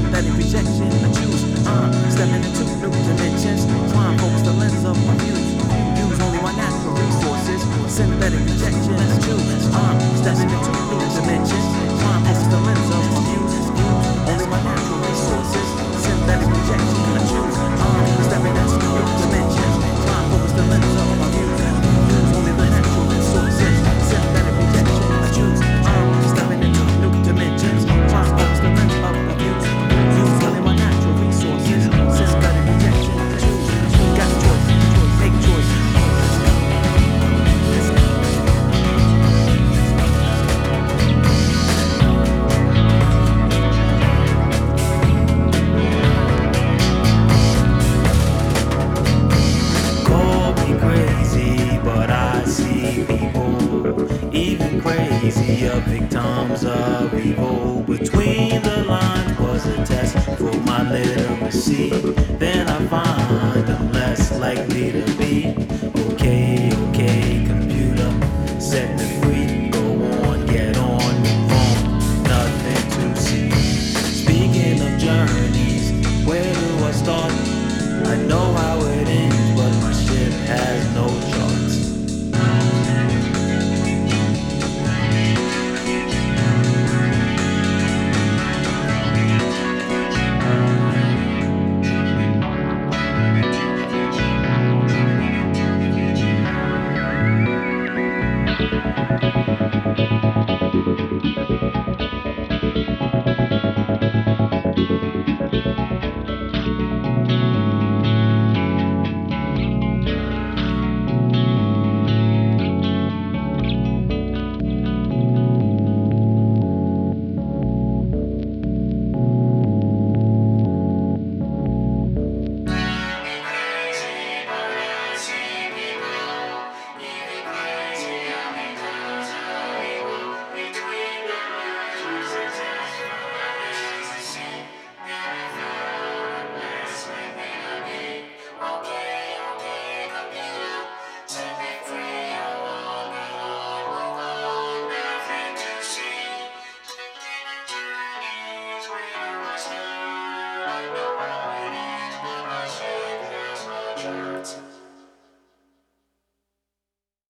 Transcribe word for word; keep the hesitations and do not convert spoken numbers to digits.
synthetic rejection. I choose, uh, stepping into new dimensions. Trying to focus the lens of my views. Use only my natural resources. Synthetic rejection. I choose, uh, stepping into new dimensions. Trying to focus the lens of my views. Use only my natural resources. Synthetic rejection. I choose, uh, stepping into new dimensions. Trying to focus the lens of my views. Use only the natural resources. Synthetic rejection. I choose, uh, stepping into new dimensions. Trying to focus the lens of my views. Use only my natural resources. Synthetic rejection. I choose. Got a choice. Make a choice. Call me crazy, but I see people even crazier, victims of evil. Between the lines was a test for my literacy. Then I find I'm less likely to